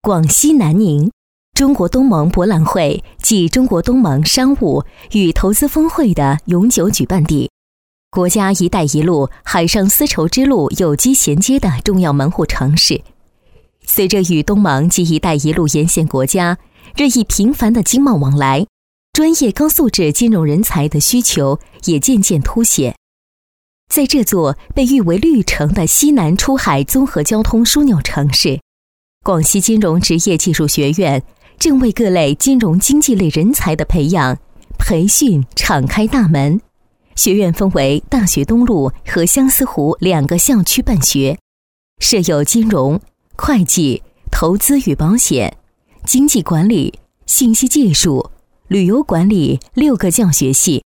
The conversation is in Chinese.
广西南宁，中国东盟博览会暨中国东盟商务与投资峰会的永久举办地，国家“一带一路”海上丝绸之路有机衔接的重要门户城市。随着与东盟及“一带一路”沿线国家日益频繁的经贸往来，专业高素质金融人才的需求也渐渐凸显。在这座被誉为绿城的西南出海综合交通枢纽城市，广西金融职业技术学院正为各类金融经济类人才的培养、培训敞开大门。学院分为大学东路和相思湖2个校区办学，设有金融、会计、投资与保险、经济管理、信息技术、旅游管理6个教学系，